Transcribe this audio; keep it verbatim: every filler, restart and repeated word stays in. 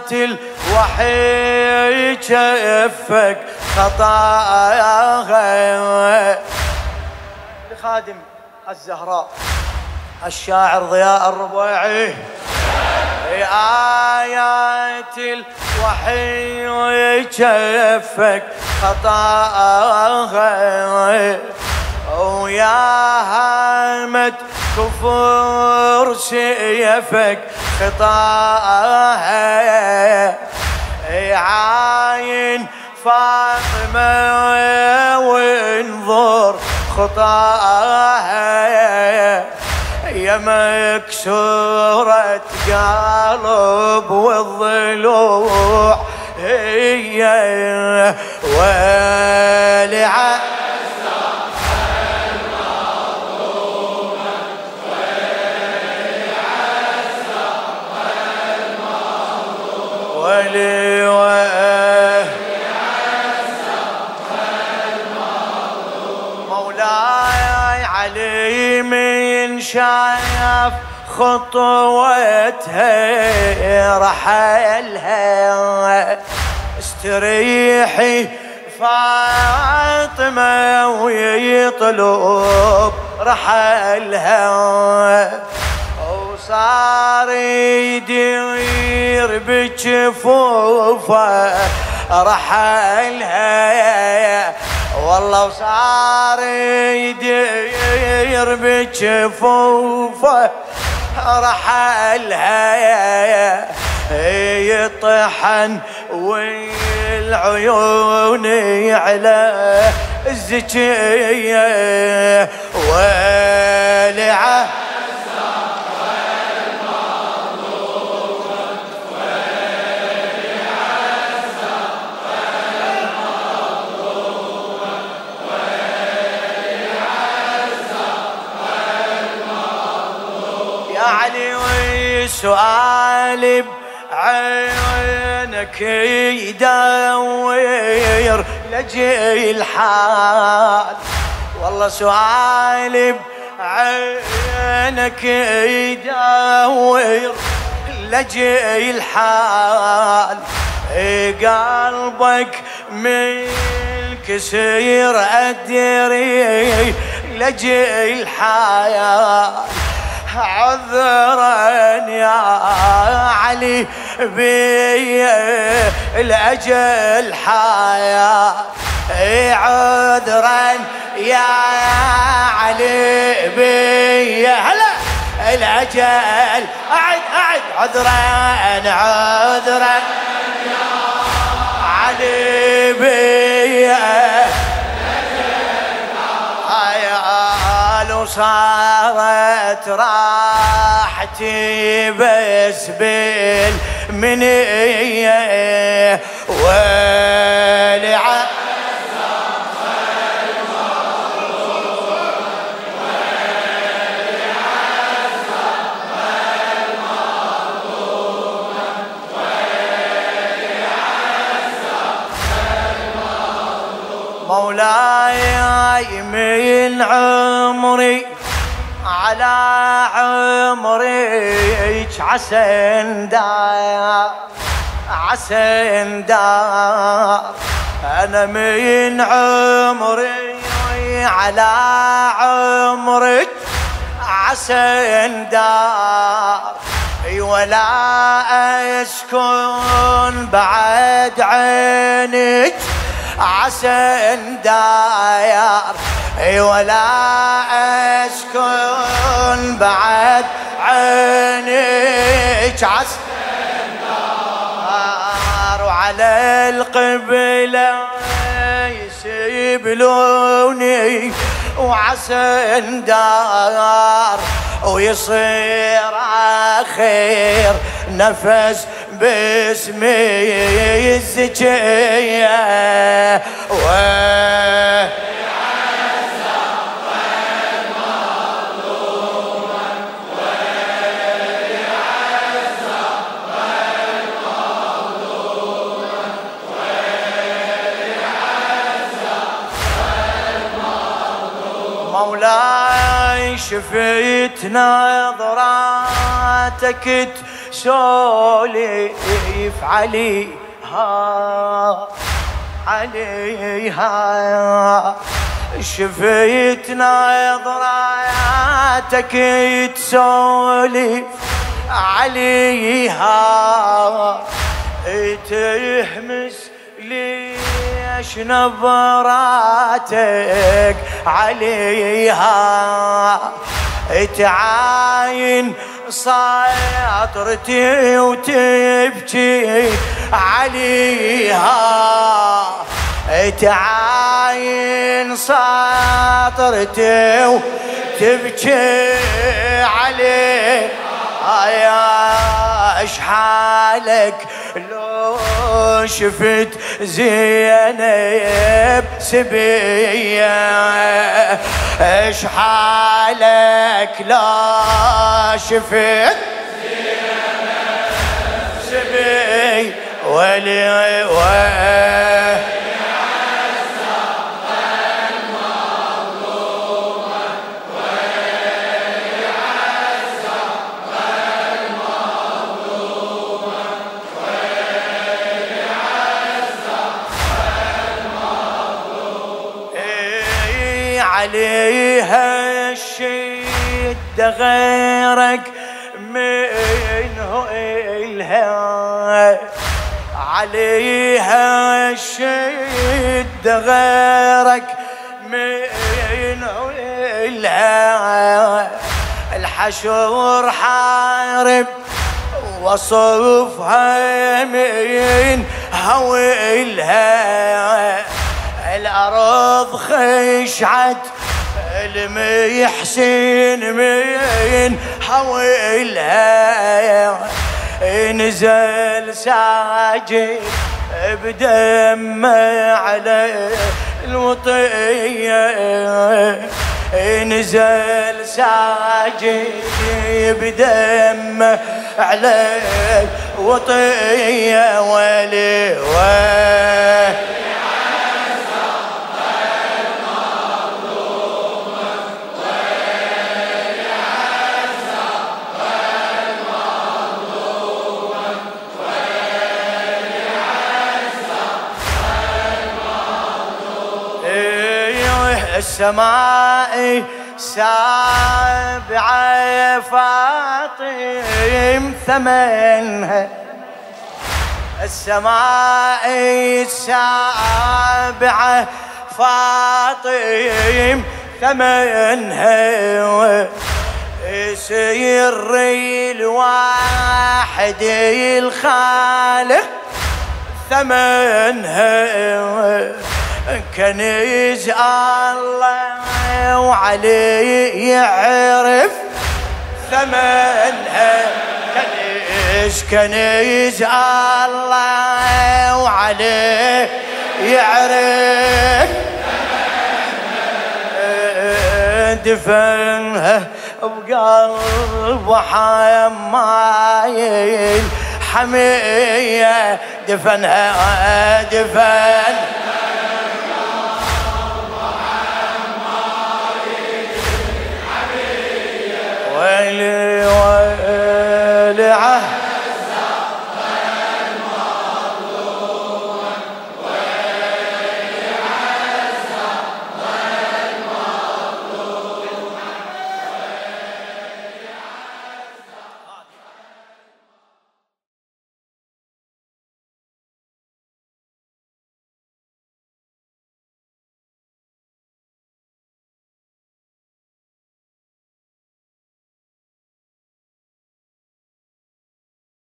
الوحي كفك خطاياها. لخادم الزهراء الشاعر ضياء الربيعي آيات الوحي كفك خطاها ويا هامة كفر سيفك خطاها عاين فاطمة وانظر خطاها يا مكسورة قلب والضلوع هي ولعة ولي مولاي علي من شاف خطوتها رحلها استريحي فاطمة ويطلب رحلها وصار يدير بجفوفه رحلها والله وصار يدير بجفوفه رحلها يطحن والعيون على الزكية ولعه سؤالي بعينك يدور لجي الحال والله سؤالي بعينك يدور لجي الحال قلبك ملك سير أدري لجي الحياة عذرا يا علي بي الأجل حياة عذرا يا علي بي هلا الأجل أعد أعد عذرا عذرا يا علي بي صارت راحتي بس بالمنية ولع مولاي من عمري على عمرك عسى دار عسى دار أنا من عمري على عمرك عسى دار ولا أسكن بعد عينك عسى دار ولا أسكن بعد عينك عسى دار وعلى القبلة يسيبلوني وعسى دار ويصير آخر نفس باسمي الزكية و مولاي شفيت نظراتك تسولف عليها عليها شفيت نظراتك تسولف عليها تهمس ليش نظراتك عليها تعاين ساطرتي وتبكي عليها تعاين ساطرتي وتبكي عليها يا اشحالك لو شفت زينب سبية اشحالك لا شفت زينب سبية ولي وي عليها الشدة غيرك منه إلها عليها الشدة غيرك منه إلها الحشر حارب وصفها من هويلها الأرض خشعت الميحسن من حولها نزل ساجد بدم على الوطية نزل ساجد بدم على الوطية ولي وي السماء سابعة فاطم ثمنها السماء سابعة فاطم ثمنها سر الواحد الخالق ثمنها كنيز الله وعلي يعرف ثمنها كنيز كنيز الله وعلي يعرف ثمنها دفنها بقلب حمايل حمية دفنها دفن ويلي